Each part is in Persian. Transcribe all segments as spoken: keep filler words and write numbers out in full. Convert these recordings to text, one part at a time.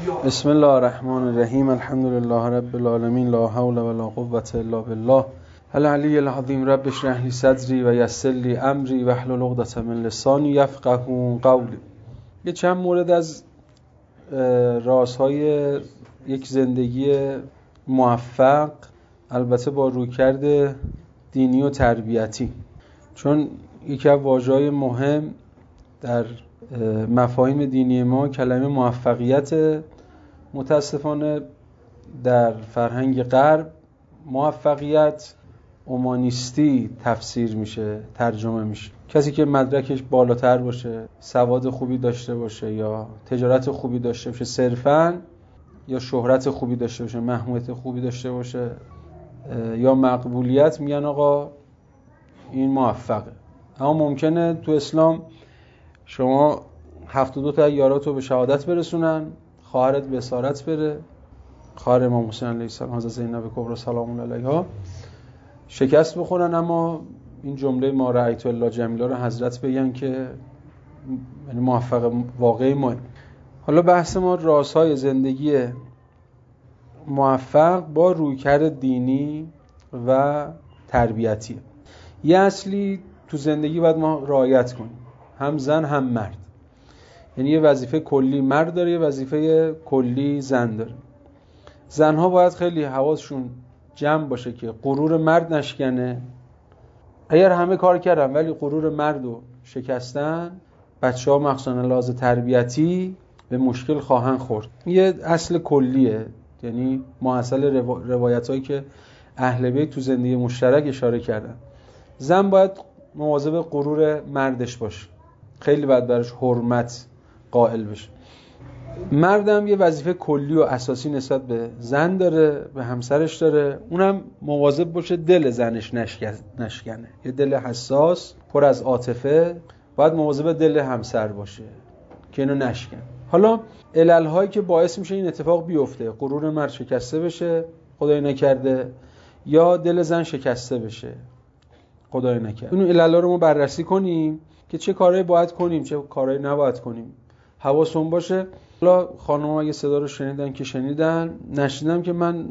بسم الله الرحمن الرحیم. الحمد لله رب العالمین، لا حول ولا قوة الا بالله العلی العظیم. رب اشرح لی صدری و یسر لی امری واحلل عقدة من لسانی یفقهوا قولی. یه چند مورد از رازهای یک زندگی موفق، البته با رویکرد دینی و تربیتی، چون یکی از واژه‌های مهم در مفاهیم دینی ما کلمه موفقیت. متاسفانه در فرهنگ غرب موفقیت اومانیستی تفسیر میشه، ترجمه میشه. کسی که مدرکش بالاتر باشه، سواد خوبی داشته باشه، یا تجارت خوبی داشته باشه صرفاً، یا شهرت خوبی داشته باشه، محبوبیت خوبی داشته باشه، یا مقبولیت، میگن آقا این موفقه. اما ممکنه تو اسلام شما هفتاد و دو تا یاراتو به شهادت برسونن، خواهرت به اسارت بره، خواهر امام حسین علیه السلام، حضرت زینب کبرا سلام الله علیها، شکست بخورن، اما این جمله ما رأیت الله جمیلا رو حضرت بگن که یعنی موفق واقعی ما. حالا بحث ما رازهای زندگی موفق با رویکرد دینی و تربیتیه. یه اصلی تو زندگی باید ما رعایت کنیم، هم زن هم مرد. یعنی یه وظیفه کلی مرد داره، یه وظیفه کلی زن داره. زنها باید خیلی حواسشون جمع باشه که غرور مرد نشکنه. اگر همه کار کردن ولی غرور مرد رو شکستن، بچه ها مخصوصا لحاظ تربیتی به مشکل خواهند خورد. یه اصل کلیه، یعنی ماصل روایت هایی که اهل بیت تو زندگی مشترک اشاره کردن. زن باید مواظب غرور مردش باشه، خیلی باید براش حرمت قائل بشه. مردم یه وظیفه کلی و اساسی نسبت به زن داره، به همسرش داره، اونم مواظب باشه دل زنش نشکنه. یه دل حساس پر از عاطفه، باید مواظب دل همسر باشه که اینو نشکنه. حالا علل هایی که باعث میشه این اتفاق بیفته، غرور مرد شکسته بشه، خدای نکرده، یا دل زن شکسته بشه، خدای نکرده، اون علل ها رو ما بررسی کنیم که چه کارهایی باید کنیم، چه کارهایی نباید کنیم. حواسون باشه. حالا خانم‌ها اگه صدا رو شنیدن که شنیدن، نشنیدم که من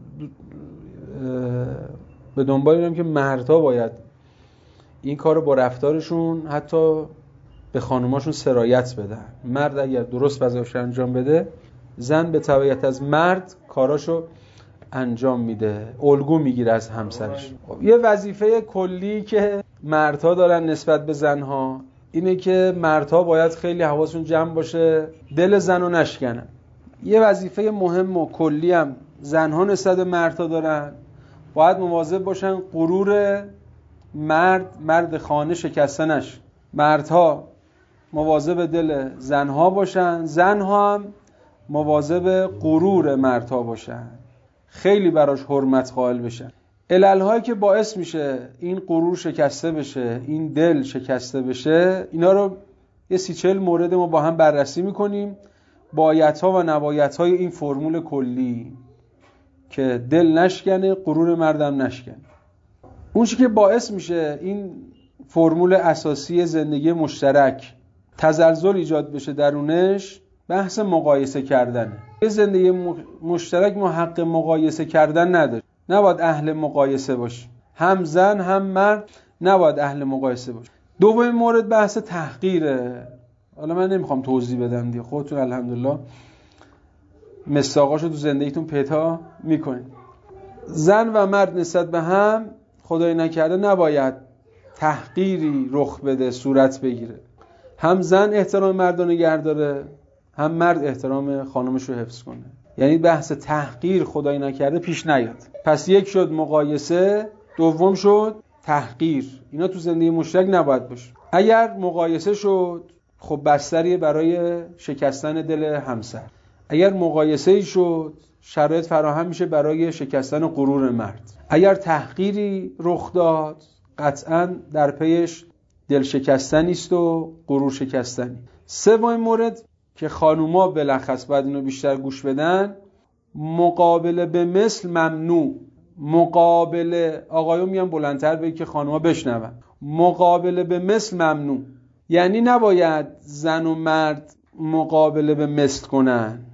به دنبال اینم که مردها باید این کارو با رفتارشون حتی به خانم‌هاشون سرایت بدن. مرد اگر درست وظیفه‌اش انجام بده، زن به تبعیت از مرد کاراشو انجام میده، الگو میگیره از همسرش. یه وظیفه کلی که مردها دارن نسبت به زنها اینه که مردها باید خیلی حواسشون جمع باشه دل زنو نشکنن. یه وظیفه مهم و کلی هم زنها نسبت به مردها دارن، باید مواظب باشن غرور مرد مرد خانه شکسته نشه. مردها مواظب دل زنها باشن، زنها هم مواظب غرور مردها باشن، خیلی براش حرمت قائل بشن. علل‌هایی که باعث میشه این غرور شکسته بشه، این دل شکسته بشه، اینا رو یه سی چهل مورد ما با هم بررسی میکنیم، بایدها و نبایدهای این فرمول کلی که دل نشکنه، غرور مردم نشکنه. اون چیزی که باعث میشه این فرمول اساسی زندگی مشترک تزلزل ایجاد بشه درونش، بحث مقایسه کردنه. یه زندگی مشترک ما حق مقایسه کردن نداره، نباید اهل مقایسه باشه. هم زن هم مرد نباید اهل مقایسه باشه. دومین مورد بحث تحقیره. حالا من نمیخوام توضیح بدم دیگه، خودتون الحمدلله مصداقاشو تو زندگیتون پیدا میکنید. زن و مرد نسبت به هم خدای نکرده نباید تحقیری رخ بده، صورت بگیره. هم زن احترام مرد رو نگه داره، هم مرد احترام خانمش رو حفظ کنه. یعنی بحث تحقیر خدای نکرده پیش نیاد. پس یک شد مقایسه، دوم شد تحقیر. اینا تو زندگی مشترک نباید باشه. اگر مقایسه شد، خب بستریه برای شکستن دل همسر. اگر مقایسه شد، شرایط فراهم میشه برای شکستن غرور مرد. اگر تحقیری رخ داد، قطعاً در پیش دل شکستنی است و غرور شکستنی. سومین مورد که خانوما بلخص باید اینو بیشتر گوش بدن، مقابله به مثل ممنوع. مقابله، آقایون میان بلندتر بگید که خانوما بشنون. مقابله به مثل ممنوع. یعنی نباید زن و مرد مقابله به مثل کنن.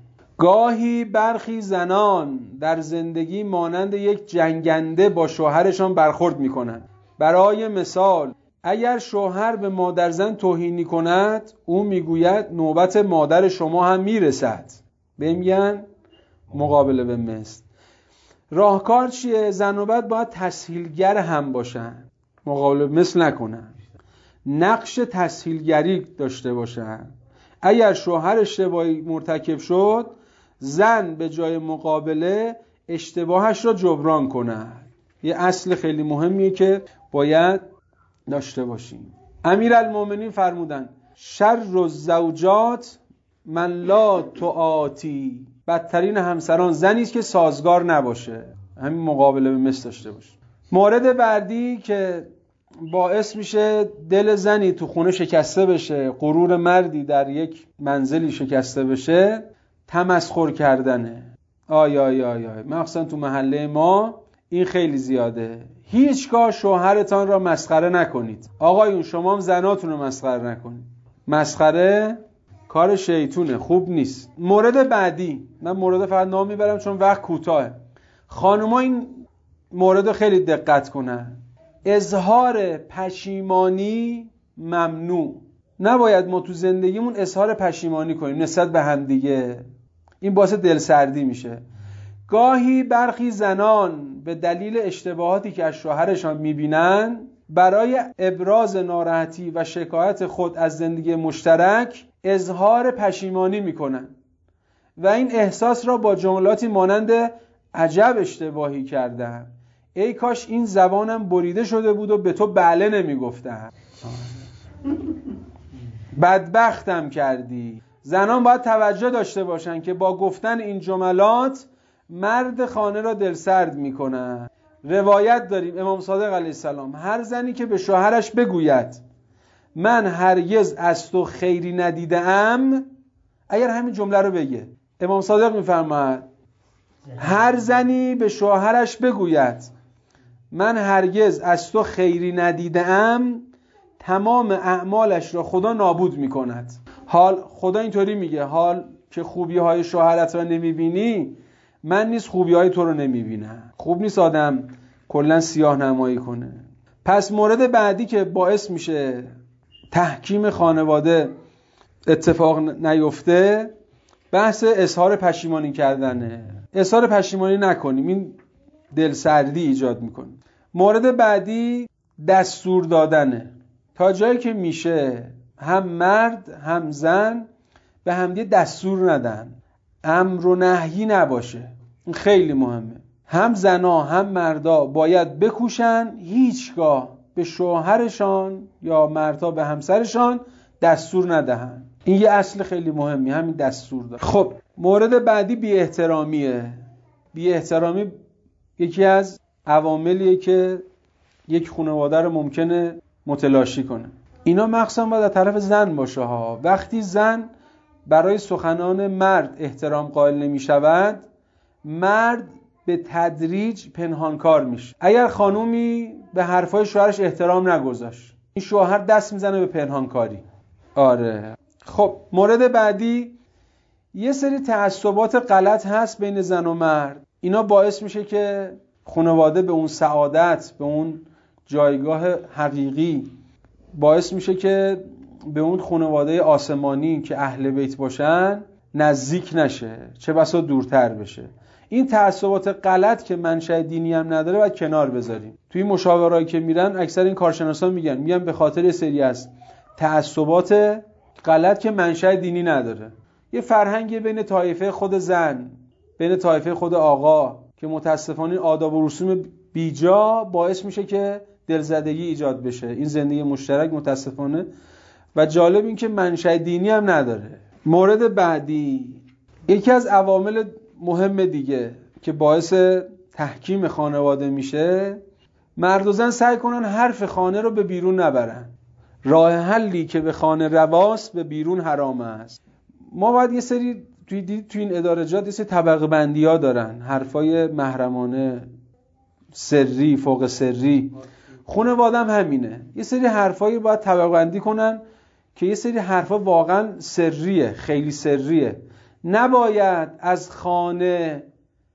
گاهی برخی زنان در زندگی مانند یک جنگنده با شوهرشان برخورد میکنند. برای مثال اگر شوهر به مادر زن توهینی کند، او میگوید نوبت مادر شما هم میرسد. بهم میگن مقابله به مثل. راهکار چیه؟ زن و بد باید تسهیلگر هم باشن، مقابله به مثل نکنن، نقش تسهیلگری داشته باشن. اگر شوهر اشتباهی مرتکب شد، زن به جای مقابله اشتباهش را جبران کنه. یه اصل خیلی مهمیه که باید داشته باشیم. امیرالمومنین فرمودن شر الزوجات من لا تعاتی، بدترین همسران زنی است که سازگار نباشه، همین مقابله به مثل داشته باشه. مورد بعدی که باعث میشه دل زنی تو خونه شکسته بشه، غرور مردی در یک منزلی شکسته بشه، تمسخر کردنه. آی آی آی آی مخصوصا تو محله ما این خیلی زیاده. هیچگاه شوهرتان را مسخره نکنید. آقایون شما هم زناتون رو مسخره نکنید. مسخره کار شیطونه، خوب نیست. مورد بعدی، من مورد فقط نام میبرم چون وقت کوتاهه. خانوما این مورد خیلی دقت کنن. اظهار پشیمانی ممنوع. نباید ما تو زندگیمون اظهار پشیمانی کنیم نسبت به هم دیگه. این باعث دلسردی میشه. گاهی برخی زنان به دلیل اشتباهاتی که از شوهرشان میبینن، برای ابراز ناراحتی و شکایت خود از زندگی مشترک اظهار پشیمانی میکنن و این احساس را با جملاتی مانند عجب اشتباهی کردم، ای کاش این زبانم بریده شده بود و به تو بله نمیگفتم، بدبختم کردی. زنان باید توجه داشته باشن که با گفتن این جملات مرد خانه را دلسرد میکنن. روایت داریم امام صادق علیه السلام هر زنی که به شوهرش بگوید من هرگز از تو خیری ندیدم، اگر همین جمله رو بگه، امام صادق میفرماید هر زنی به شوهرش بگوید من هرگز از تو خیری ندیدم، تمام اعمالش را خدا نابود میکند. حال خدا اینطوری میگه حال که خوبی های شوهرت را نمیبینی، من نیز خوبی های تو رو نمیبینم. خوب نیست آدم کلا سیاه نمایی کنه. پس مورد بعدی که باعث میشه تحکیم خانواده اتفاق نیفته بحث اظهار پشیمانی کردنه. اظهار پشیمانی نکنیم، این دلسردی ایجاد میکنه. مورد بعدی دستور دادنه. تا جایی که میشه هم مرد هم زن به همدیگه دستور ندن، امر و نهی نباشه. این خیلی مهمه. هم زنا هم مردا باید بکوشن هیچگاه به شوهرشان یا مردا به همسرشان دستور ندهن. این یه اصل خیلی مهمی، همین دستور داد. خب مورد بعدی بی احترامیه. بی احترامی یکی از عواملیه که یک خانواده رو ممکنه متلاشی کنه. اینا مخصوصا باید از طرف زن باشه ها. وقتی زن برای سخنان مرد احترام قائل نمی شود، مرد به تدریج پنهانکار میشه. اگر خانومی به حرفای شوهرش احترام نگذاشت، این شوهر دست میزنه به پنهانکاری. آره. خب مورد بعدی یه سری تعصبات غلط هست بین زن و مرد. اینا باعث میشه که خانواده به اون سعادت، به اون جایگاه حقیقی، باعث میشه که به اون خانواده آسمانی که اهل بیت باشن نزدیک نشه، چه بسا دورتر بشه. این تعصبات غلط که منشأ دینی هم نداره باید کنار بذاریم. توی مشاورایی که میرن اکثر این کارشناسان میگن میگن به خاطر سری از تعصبات غلط که منشأ دینی نداره. یه فرهنگی بین طایفه خود زن، بین طایفه خود آقا که متاسفانه آداب و رسوم بیجا باعث میشه که دلزدگی ایجاد بشه. این زندگی مشترک متاسفانه و جالب این که منشأ دینی هم نداره. مورد بعدی یکی از عوامل مهم دیگه که باعث تحکیم خانواده میشه، مرد و زن سعی کنن حرف خانه رو به بیرون نبرن. راه حلی که به خانه رواست به بیرون حرام است. ما باید یه سری توی دید توی این ادارجات یه سری طبقه بندی ها دارن، حرفای محرمانه، سری، فوق سری. خانواده هم همینه. یه سری حرفایی باید طبقه بندی کنن که یه سری حرفا واقعا سریه، خیلی سریه. نباید از خانه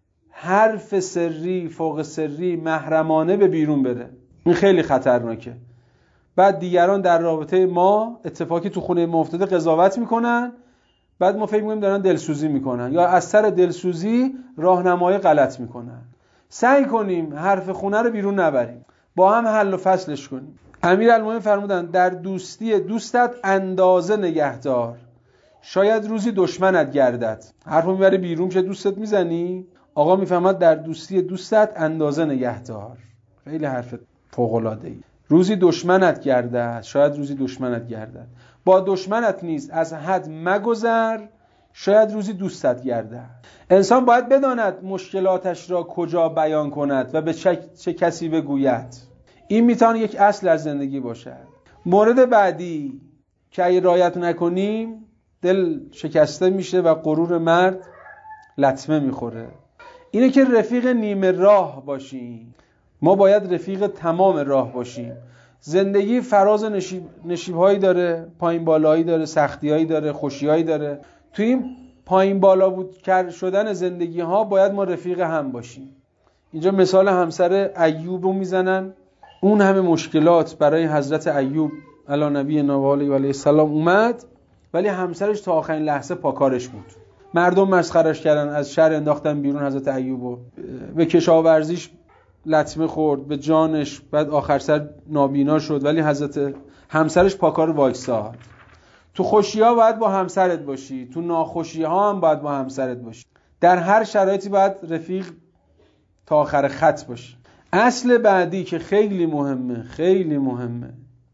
حرف سری فوق سری محرمانه به بیرون بره. این خیلی خطرناکه. بعد دیگران در رابطه ما اتفاقی تو خونه ما افتاده قضاوت میکنن، بعد ما فکر میکنیم دارن دلسوزی میکنن یا از سر دلسوزی راهنمای غلط میکنن. سعی کنیم حرف خونه رو بیرون نبریم، با هم حل و فصلش کنیم. امیرالمومنین فرمودن در دوستی دوستت اندازه نگهدار، شاید روزی دشمنت گردد. حرفو میبری بیرون چه دوستت میزنی؟ آقا میفهمد در دوستی دوستت اندازه نگهدار. خیلی حرف فوق‌العاده‌ای. روزی دشمنت گردد، شاید روزی دشمنت گردد. با دشمنت نیز از حد مگذر، شاید روزی دوستت گردد. انسان باید بداند مشکلاتش را کجا بیان کند و به چه, چه کسی بگوید. این میتونه یک اصل در زندگی باشد. مورد بعدی که اگه رعایت نکنیم دل شکسته میشه و غرور مرد لطمه میخوره. اینه که رفیق نیمه راه باشیم. ما باید رفیق تمام راه باشیم. زندگی فراز نشیب نشیب‌هایی داره، پایین بالایی داره، سختی‌هایی داره، خوشی‌هایی داره. تو این پایین بالا بود کر شدن زندگی ها باید ما رفیق هم باشیم. اینجا مثال همسر ایوب رو میزنن. اون همه مشکلات برای حضرت ایوب علی نبی و علیه السلام اومد، ولی همسرش تا آخرین لحظه پاکارش بود. مردم مسخرش کردن، از شهر انداختن بیرون حضرت ایوبو، به کشاورزیش لطمه خورد، به جانش، بعد آخر سر نابینا شد، ولی حضرت همسرش پاکار وایساد. تو خوشی‌ها باید با همسرت باشی، تو ناخوشی‌ها هم باید با همسرت باشی. در هر شرایطی باید رفیق تا آخر خط باشی. اصل بعدی که خیلی مهمه، خیلی مهمه،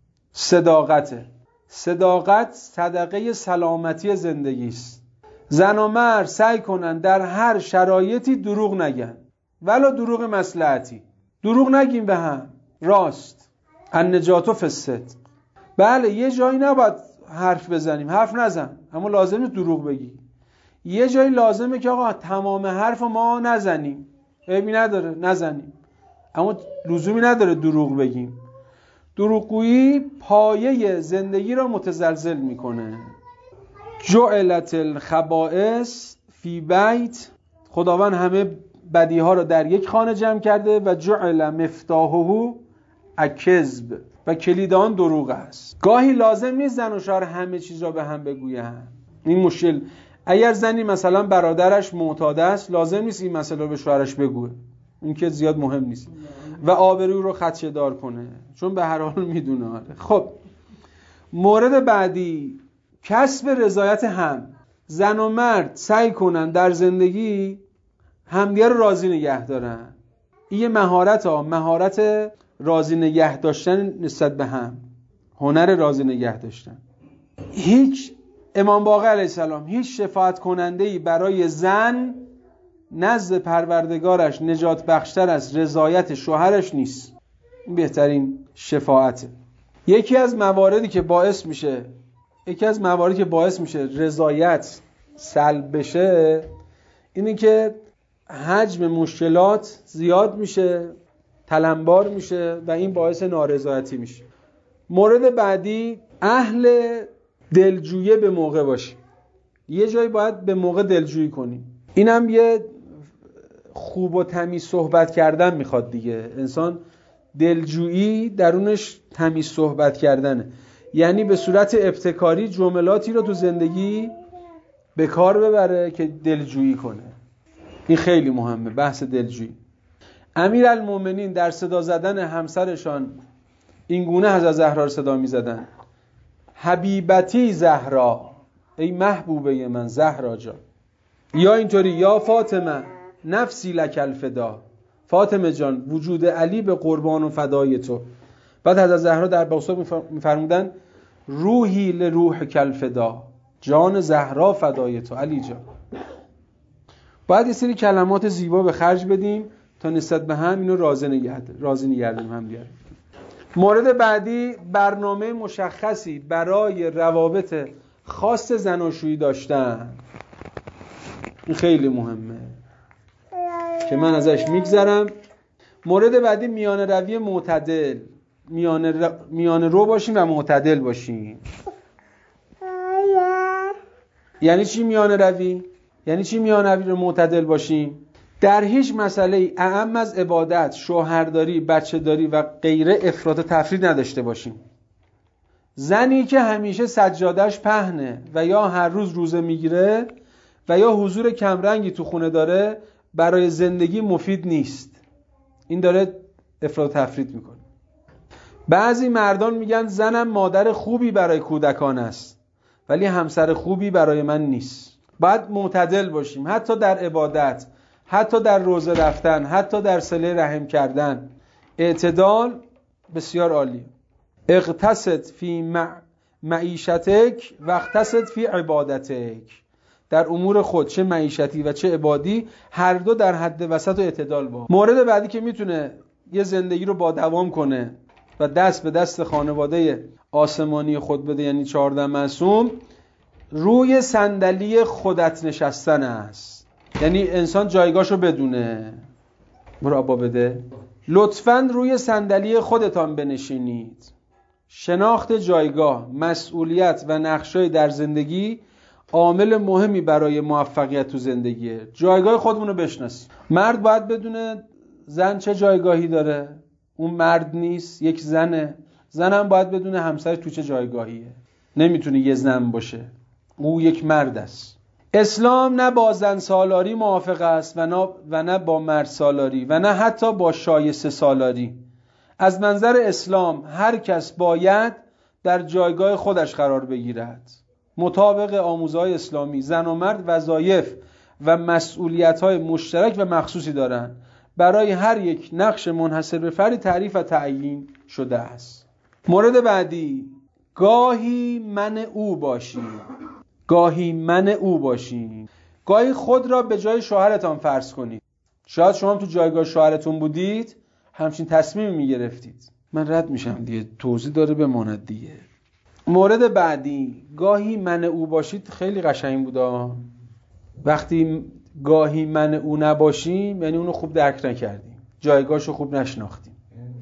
صداقته. صداقت صدقه سلامتی زندگی است. زن و مرد سعی کنن در هر شرایطی دروغ نگن، ولو دروغ مصلحتی. دروغ نگیم به هم، راست. النجات فی الصدق. بله یه جایی نباید حرف بزنیم، حرف نزن، اما لازمه دروغ بگی. یه جایی لازمه که آقا تمام حرف ما نزنیم، عیبی نداره نزنیم، اما لزومی نداره دروغ بگیم. دروغگویی پایه زندگی را متزلزل میکنه. جعلت الخبائث فی بیت، خداوند همه بدیها را در یک خانه جمع کرده و جعل مفتاحه الکذب، و کلید آن دروغ است. گاهی لازم نیست زن و شوهر همه چیز را به هم بگوین. این مشکل، اگر زنی مثلا برادرش معتاد است، لازم نیست این مسئله رو به شوهرش بگوه، این که زیاد مهم نیست و آبرو رو خدشه دار کنه، چون به هر حال میدونه. خب مورد بعدی، کسب رضایت هم. زن و مرد سعی کنن در زندگی همدیگه رو راضی نگه دارن. این یه مهارت ها، مهارت راضی نگه داشتن نسبت به هم، هنر راضی نگه داشتن. هیچ امام باقر علیه السلام هیچ شفاعت کننده‌ای برای زن نزد پروردگارش نجات بخشتر از رضایت شوهرش نیست. این بهترین شفاعته. یکی از مواردی که باعث میشه یکی از مواردی که باعث میشه رضایت سلب بشه اینه که حجم مشکلات زیاد میشه، تلمبار میشه و این باعث نارضایتی میشه. مورد بعدی، اهل دلجویی به موقع باشی. یه جایی باید به موقع دلجویی کنیم. اینم یه خوب و تمیز صحبت کردن میخواد دیگه. انسان دلجویی درونش تمیز صحبت کردنه، یعنی به صورت ابتکاری جملاتی رو تو زندگی به کار ببره که دلجویی کنه. این خیلی مهمه، بحث دلجویی. امیرالمومنین در صدا زدن همسرشان این گونه حضرت زهرا رو صدا می زدن: حبیبتی زهرا، ای محبوبه من زهرا جان. یا اینطوری: یا فاطمه نفسی لک الفدا، فاطمه جان وجود علی به قربان و فدای تو. بعد حضرت زهرا در پاسخ می‌فرمودن: روحی لروح کل فدا، جان زهرا فدای تو علی جان. باید یه سری کلمات زیبا به خرج بدیم تا نسبت به هم اینو راضی نگه راضی نگردیم هم دیگر. مورد بعدی، برنامه مشخصی برای روابط خاص زناشویی داشتن. این خیلی مهمه که من ازش میگذرم. مورد بعدی، میانه روی معتدل. میانه, ر... میانه رو باشیم و معتدل باشیم. یعنی چی میانه روی؟ یعنی چی میانوی رو معتدل باشیم؟ در هیچ مسئله اعم از عبادت، شوهرداری، بچه‌داری و غیره افراط و تفرید نداشته باشیم. زنی که همیشه سجادش پهنه و یا هر روز روزه میگیره و یا حضور کمرنگی تو خونه داره برای زندگی مفید نیست. این داره افراط و تفرید میکنه. بعضی مردان میگن زنم مادر خوبی برای کودکان است ولی همسر خوبی برای من نیست. باید معتدل باشیم، حتی در عبادت، حتی در روزه رفتن، حتی در صله رحم کردن. اعتدال بسیار عالی. اقتصد فی مع... معیشتک و اقتصد فی عبادتک. در امور خود چه معیشتی و چه عبادی هر دو در حد وسط و اعتدال با. مورد بعدی که میتونه یه زندگی رو با دوام کنه و دست به دست خانواده آسمانی خود بده، یعنی چهارده معصوم، روی صندلی خودت نشستن است. یعنی انسان جایگاهشو بدونه. برو آبا بده. لطفاً روی صندلی خودتان بنشینید. شناخت جایگاه، مسئولیت و نقشای در زندگی عامل مهمی برای موفقیت تو زندگیه. جایگاه خودمون رو بشناسیم. مرد باید بدونه زن چه جایگاهی داره. اون مرد نیست، یک زنه. زن هم باید بدونه همسرش تو چه جایگاهیه. نمیتونه یه زن باشه. او یک مرد است. اسلام نه با زن سالاری موافق است و نه, و نه با مرد سالاری و نه حتی با شایسته سالاری. از منظر اسلام هر کس باید در جایگاه خودش قرار بگیرد. مطابق آموزهای اسلامی زن و مرد وظایف و مسئولیت‌های مشترک و مخصوصی دارند. برای هر یک نقش منحصر به فردی تعریف و تعیین شده است. مورد بعدی، گاهی من او باشی. گاهی من او باشی. گاهی خود را به جای شوهرتان فرض کنید. شاید شما تو جایگاه شوهرتون بودید همچین تصمیمی میگرفتید. من رد میشم دیگه، توضیح داره بماند دیگه. مورد بعدی، گاهی من او باشید خیلی قشنگ بوده. وقتی گاهی من او نباشیم یعنی اونو خوب درک نکردیم، جایگاهشو خوب نشناختیم.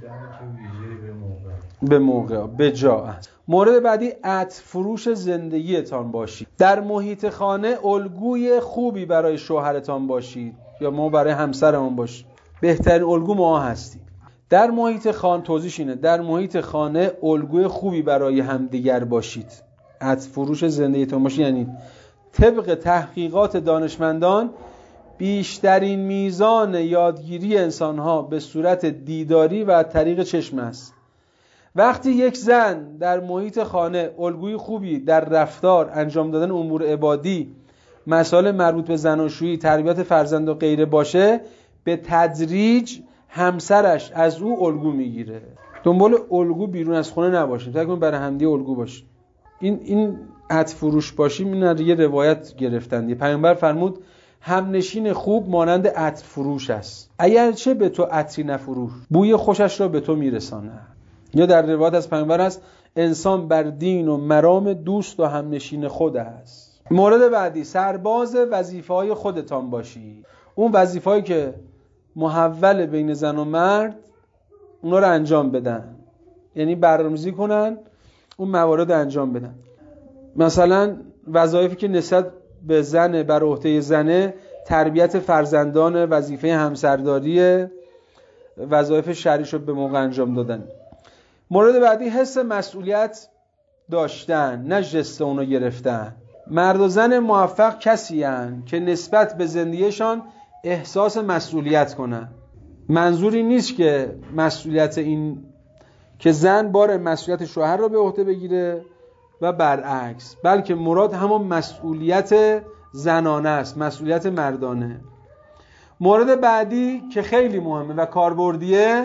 به موقع به جا است. مورد بعدی، عطر فروش زندگیتان باشید. در محیط خانه الگوی خوبی برای شوهرتان باشید یا ما برای همسرمون باشید. بهترین الگو ما هستیم. در محیط خانه، توضیحش اینه، در محیط خانه الگوی خوبی برای همدیگر باشید. عطر فروش زندگیتان باشید یعنی طبق تحقیقات دانشمندان بیشترین میزان یادگیری انسانها به صورت دیداری و طریق چشم است. وقتی یک زن در محیط خانه الگوی خوبی در رفتار، انجام دادن امور عبادی، مسائل مربوط به زناشویی، تربیت فرزند و غیره باشه، به تدریج همسرش از او الگو میگیره. دنبال الگو بیرون از خونه نباشیم، تا کنیم برای همدیگه الگو باشیم. این این عطر فروش باشیم، این یه روایت گرفتن. یه پیامبر فرمود همنشین خوب مانند عطر فروش است. اگر چه به تو عطری نفروش، بوی خوشش را به تو میرسانه. یا در روایت از پیامبر است انسان بر دین و مرام دوست و همنشین خود است. مورد بعدی، سرباز وظیفه‌های خودتان باشی. اون وظیفه‌ای که محول بین زن و مرد، اونا رو انجام بدن. یعنی برنامه‌ریزی کنن، اون موارد انجام بدن. مثلا وظایفی که نسبت به زن بر عهده زنه، تربیت فرزندان، وظیفه همسرداری، وظایف شرعیشو به موقع انجام دادن. مورد بعدی، حس مسئولیت داشتن، نه ژست اونو گرفتن. مرد و زن موفق کسی هستند که نسبت به زندگیشان احساس مسئولیت کنن. منظوری نیست که مسئولیت این که زن بار مسئولیت شوهر را به عهده بگیره و برعکس، بلکه مراد همون مسئولیت زنانه است، مسئولیت مردانه. مورد بعدی که خیلی مهمه و کاربردیه،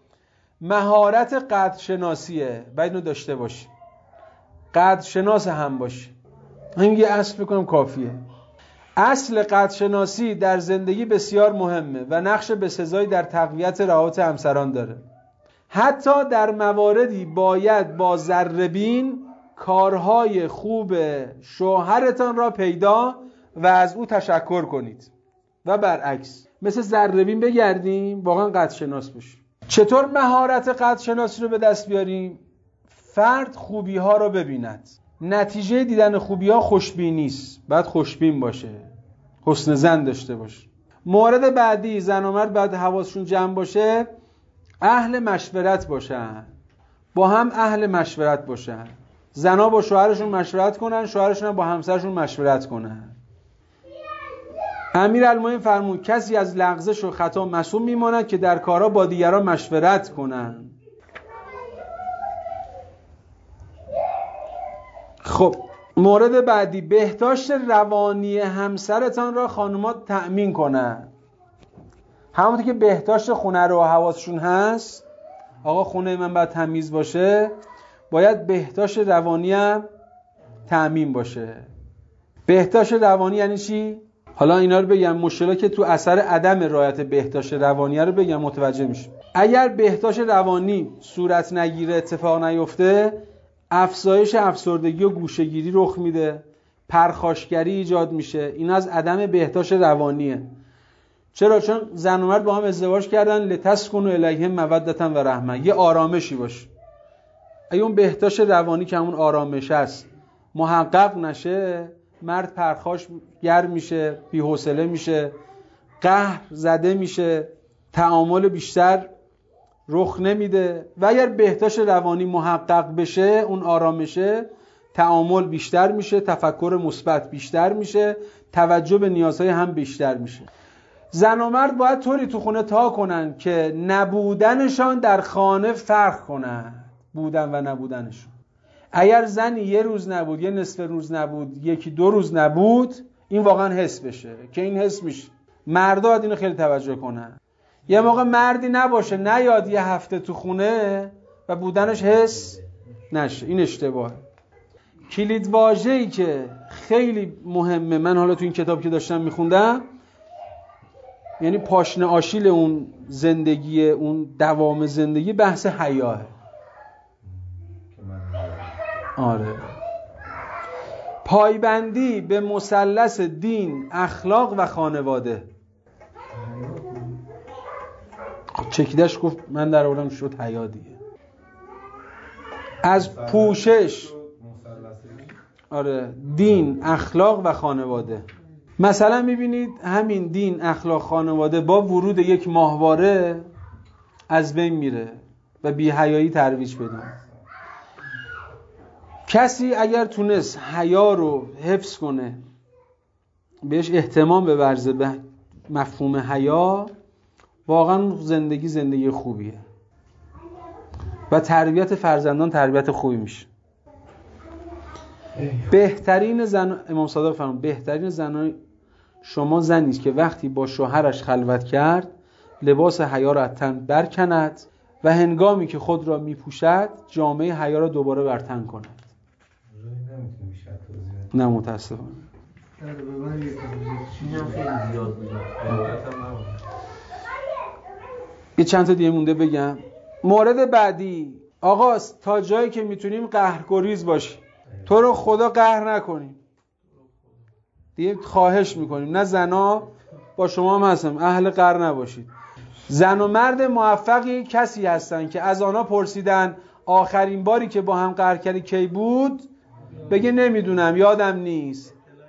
مهارت قدر شناسیه. باید اینو داشته باشی، قدر شناس هم باشی. همین یه اصل بکنم کافیه. اصل قدر شناسی در زندگی بسیار مهمه و نقش بسزایی در تقویت روابط همسران داره. حتی در مواردی باید با ذره‌بین کارهای خوب شوهرتان را پیدا و از او تشکر کنید و برعکس، مثل ذره‌بین بگردیم واقعا قدر شناس باشیم. چطور مهارت قدر شناسی رو به دست بیاریم؟ فرد خوبی ها رو ببیند. نتیجه دیدن خوبی ها خوشبینی است. باید خوشبین باشه. حسن ظن داشته باش. مورد بعدی، زن و مرد باید حواسشون جمع باشه، اهل مشورت باشن، با هم اهل مشورت باشن. زنا با شوهرشون مشورت کنن، شوهرشون هم با همسرشون مشورت کنن. امیرالمومنین فرمود کسی از لغزش و خطا معصوم میماند که در کارها با دیگران مشورت کنن. خب مورد بعدی، بهداشت روانی همسرتان را خانوما تأمین کنن. همونطور که بهداشت خونه رو حواسشون هست، آقا خونه من باید تمیز باشه، باید بهداشت روانی هم تأمین باشه. بهداشت روانی یعنی چی؟ حالا اینا رو بگم، مشکلاتی که تو اثر عدم رعایت بهداشت روانی رو بگم متوجه میشه. اگر بهداشت روانی صورت نگیره، اتفاق نیفته، افزایش افسردگی و گوشه‌گیری رخ میده، پرخاشگری ایجاد میشه. این از عدم بهداشت روانیه. چرا؟ چون زن و مرد با هم ازدواج کردن لتسکنوا الیهم مودة و رحمه، یه آرامشی باشه. اگه اون بهداشت روانی که همون آرامش است محقق نشه، مرد پرخاش گر میشه، بی‌حوصله میشه، قهر زده میشه، تعامل بیشتر رخ نمیده. و اگر بهداشت روانی محقق بشه، اون آرامشه، تعامل بیشتر میشه، تفکر مثبت بیشتر میشه، توجه به نیازهای هم بیشتر میشه. زن و مرد باید طوری تو خونه تا کنن که نبودنشان در خانه فرق کنن، بودن و نبودنشون. اگر زنی یه روز نبود، یه نصف روز نبود، یکی دو روز نبود، این واقعا حس بشه که این حس میشه. مردا باید اینو خیلی توجه کنن. یه موقع مردی نباشه، نیاد یه هفته تو خونه و بودنش حس نشه، این اشتباهه. کلید واژه‌ای که خیلی مهمه، من حالا تو این کتاب که داشتم میخوندم، یعنی پاشنه آشیل اون زندگی، اون دوام زندگی، بحث حیاه. آره، پایبندی به مثلث دین، اخلاق و خانواده. چکیدش گفت من در آوردم شد حیا دیگه. از پوشش، آره، دین، اخلاق و خانواده. مثلا میبینید همین دین، اخلاق، خانواده با ورود یک ماهواره از بین میره و بی‌حیایی ترویج پیدا. کسی اگر تونست حیا رو حفظ کنه، بهش اهتمام بورزه، به مفهوم حیا، واقعا زندگی زندگی خوبیه و تربیت فرزندان تربیت خوبی میشه. بهترین زن، امام صادق فرمود بهترین زنای شما زنی است که وقتی با شوهرش خلوت کرد لباس حیا را از تن برکند و هنگامی که خود را میپوشد جامعه حیا را دوباره بر تن کند. نه متاسفانه. یه چند تا دیگه مونده بگم. مورد بعدی، آقا تا جایی که میتونیم قهرگریز باشیم، تو رو خدا قهر نکنیم. دیگه خواهش میکنیم، نه زنا با شما هم هستم، اهل قهر نباشید. زن و مرد موفقی کسی هستن که از آنها پرسیدن آخرین باری که با هم قهر کردی کی بود؟ بگه نمیدونم، یادم نیست.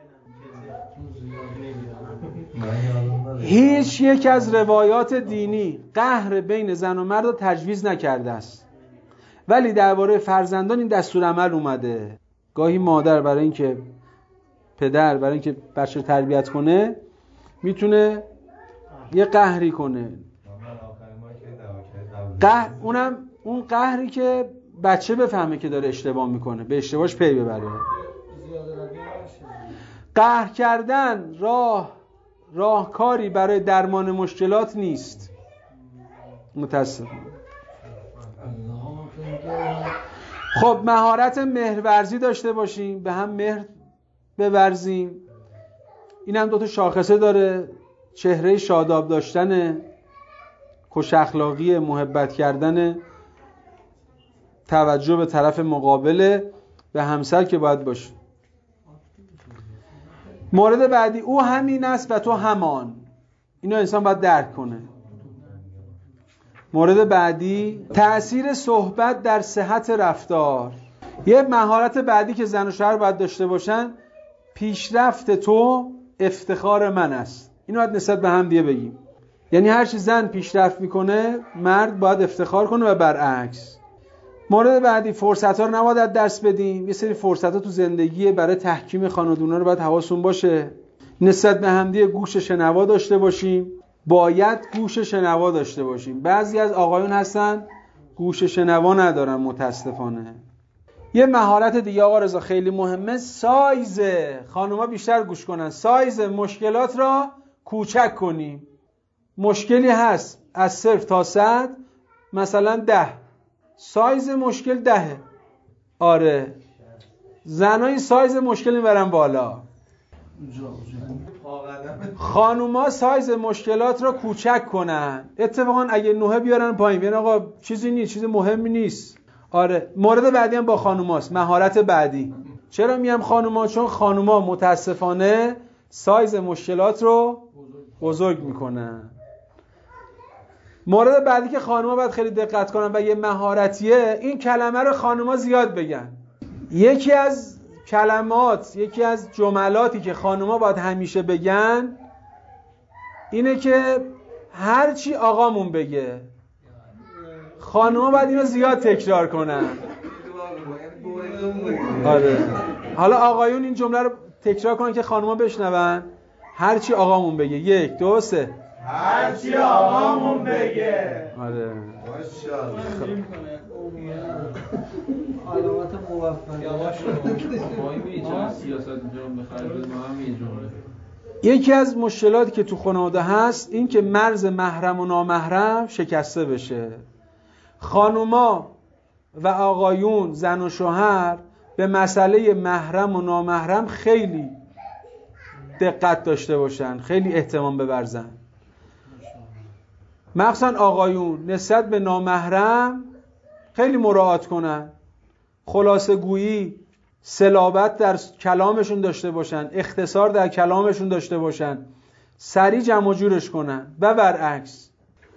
هیچ یک از روایات دینی قهر بین زن و مرد رو تجویز نکرده است، ولی درباره فرزندان این دستور عمل اومده. گاهی مادر برای اینکه پدر برای اینکه بچه تربیت کنه میتونه یه قهری کنه. قهر، اونم اون قهری که بچه بفهمه که داره اشتباه میکنه، به اشتباهش پی ببره. قهر کردن راه راهکاری برای درمان مشکلات نیست، متاسفم. خب مهارت مهرورزی داشته باشیم، به هم مهر بورزیم. این هم دوتا شاخصه داره، چهره شاداب داشتن، خوش اخلاقی، محبت کردن، توجه به طرف مقابل، به همسر که باید باشه. مورد بعدی، او همین است و تو همان. اینو انسان باید درک کنه. مورد بعدی، تأثیر صحبت در صحت رفتار. یه مهارت بعدی که زن و شوهر باید داشته باشن، پیشرفت تو افتخار من است. اینو باید نسبت به هم دیگه بگیم. یعنی هر چی زن پیشرفت میکنه مرد باید افتخار کنه و برعکس. مورد بعدی، فرصت‌ها رو نباید از دست بدیم. یه سری فرصت‌ها تو زندگی برای تحکیم خانواده‌ها رو باید حواسون باشه. نسبت به هم دیگه گوش شنوا داشته باشیم. باید گوش شنوا داشته باشیم. بعضی از آقایون هستن گوش شنوا ندارن متاسفانه. یه مهارت دیگه آقا رضا خیلی مهمه، سایز. خانوما بیشتر گوش کنن. سایز مشکلات را کوچک کنیم. مشکلی هست از صفر تا صد، مثلا ده، سایز مشکل دهه. آره زنها این سایز مشکل میبرن بالا. خانوما سایز مشکلات را کوچک کنن. اتفاقا اگه نوه بیارن پایین، بیان آقا چیزی نیست، چیز مهمی نیست. آره مورد بعدی هم با خانوماست، مهارت بعدی. چرا میگم خانوما؟ چون خانوما متاسفانه سایز مشکلات رو بزرگ میکنن. مورد بعدی که خانوما باید خیلی دقت کنن و یه مهارتیه، این کلمه رو خانوما زیاد بگن. یکی از کلمات، یکی از جملاتی که خانوما باید همیشه بگن اینه که هرچی آقامون بگه. خانوما باید اینو زیاد تکرار کنن. آره. حالا آقایون این جمله رو تکرار کنن که خانوما بشنون. هرچی آقامون بگه. یک، دو، سه. هرچی آقامون بگه. آره. ماشاءالله. علامت موفقیت. یواش رو. سیاست جمله خرید ما هم یه جمله. یکی از مشکلاتی که تو خانواده هست این که مرز محرم و نامحرم شکسته بشه. خانوما و آقایون، زن و شوهر به مسئله محرم و نامحرم خیلی دقت داشته باشن، خیلی اهتمام بورزن. مخصوصا آقایون نسبت به نامحرم خیلی مراعات کنن. خلاصه گویی، صلابت در کلامشون داشته باشن، اختصار در کلامشون داشته باشن، سریع جمع و جورش کنن و برعکس.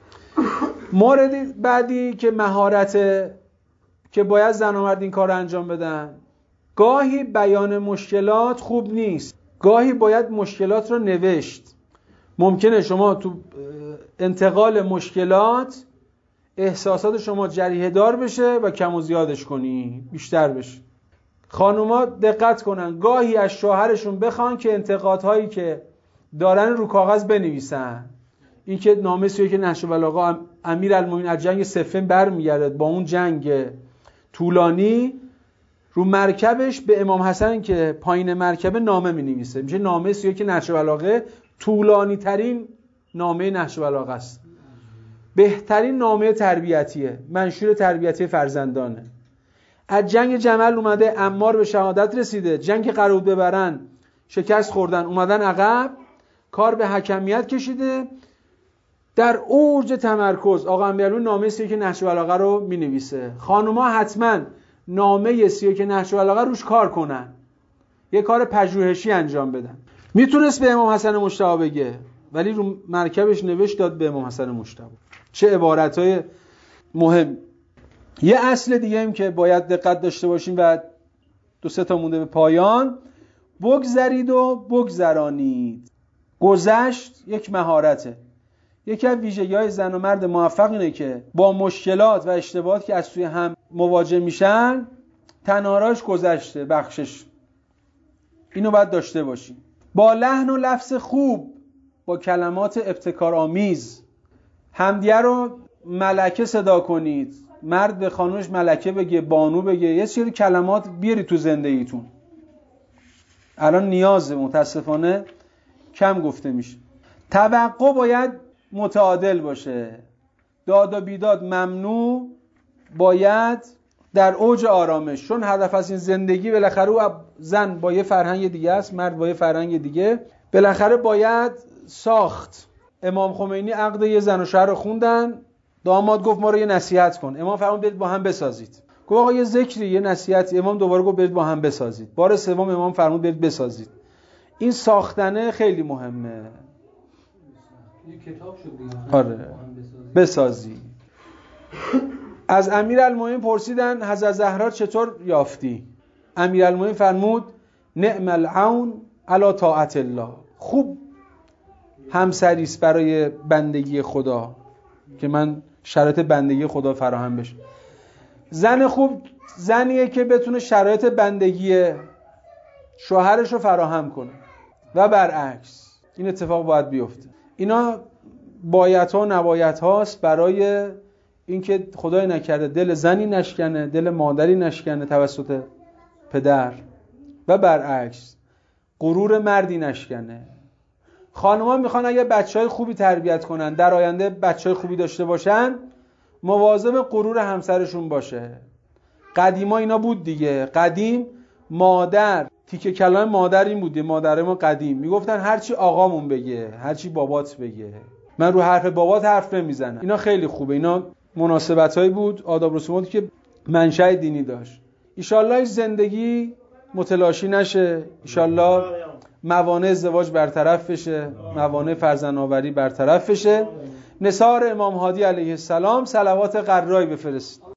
مورد بعدی که مهارت که باید زن و مرد این کار رو انجام بدن، گاهی بیان مشکلات خوب نیست، گاهی باید مشکلات رو نوشت. ممکنه شما تو انتقال مشکلات احساسات شما جریحه دار بشه و کم و زیادش کنی، بیشتر بشه. خانوما دقت کنن، گاهی از شوهرشون بخوان که انتقادهایی که دارن رو کاغذ بنویسن. این که نامه سویه که نهج البلاغه امیرالمومنین از جنگ صفین برمیگرده، با اون جنگ طولانی رو مرکبش به امام حسن که پایین مرکبه نامه می نویسه، میشه نامه سویه که نهج البلاغه طولانی ترین نامه نهج البلاغه است، بهترین نامه تربیتیه، منشور تربیتی فرزندانه. از جنگ جمل اومده، عمار به شهادت رسیده، جنگ قرار ببرن شکست خوردن، اومدن عقب، کار به حکمیت کشیده. در اوج تمرکز آقا امیرالمومنین نامه سی که نهج البلاغه رو می‌نویسه. خانوما حتما نامه سی که نهج البلاغه روش کار کنن، یه کار پژوهشی انجام بدن. میتونست به امام حسن مجتبی بگه ولی رو مرکبش نوشت داد به امام حسن مجتبی. چه عبارتای مهم. یه اصل دیگه هم که باید دقت داشته باشیم و دو سه تا مونده به پایان، بگذرید و بگذرانید. گذشت یک مهارته. یکی از ویژگی‌های زن و مرد موفق اینه که با مشکلات و اشتباهات که از سوی هم مواجه میشن تنهاراش گذشته، بخشش. اینو باید داشته باشیم. با لحن و لفظ خوب، با کلمات ابتکارآمیز همدیگه رو ملکه صدا کنید. مرد به خانومش ملکه بگه، بانو بگه، یه سری کلمات بیاری تو زندگیتون. الان نیازه، متاسفانه کم گفته میشه. توقع باید متعادل باشه. داد و بیداد ممنوع، باید در اوج آرامش. چون هدف از این زندگی بالاخره زن با یه فرهنگ دیگه است، مرد با یه فرهنگ دیگه، بالاخره باید ساخت. امام خمینی عقد یه زن و شوهر رو خوندن، داماد گفت ما رو یه نصیحت کن. امام فرمود برید با هم بسازید. گفت آقا یه ذکری، یه نصیحتی. امام دوباره گفت برید با هم بسازید. بار سوم امام فرمود برید بسازید. این ساختنه خیلی مهمه. یه کتاب شد دیگه. آره. بسازی. از امیرالمومنین پرسیدن حضرت زهرا چطور یافتی؟ امیرالمومنین فرمود نعم العون علی طاعت الله. خوب همسری است برای بندگی خدا که من شرایط بندگی خدا فراهم بشه. زن خوب زنیه که بتونه شرایط بندگی شوهرش رو فراهم کنه و برعکس. این اتفاق باید بیفته. اینا بایدها و نبایدها هاست برای اینکه خدای نکرده دل زنی نشکنه، دل مادری نشکنه توسط پدر و برعکس غرور مردی نشکنه. خانم‌ها میخوان اگه بچهای خوبی تربیت کنن، در آینده بچهای خوبی داشته باشن، مواظب غرور همسرشون باشه. قدیما اینا بود دیگه. قدیم مادر، تیکه کلام مادر این بود دیگه. مادرای ما قدیم میگفتن هرچی آقامون بگه، هرچی بابات بگه، من رو حرف بابات حرف نمیزنم. اینا خیلی خوبه. اینا مناسبتایی بود، آداب رسوماتی که منشأ دینی داشت. ایشالله زندگی متلاشی نشه، ایشالله موانع ازدواج برطرف بشه، موانع فرزندآوری برطرف بشه. نثار امام هادی علیه السلام صلوات قرایی بفرست.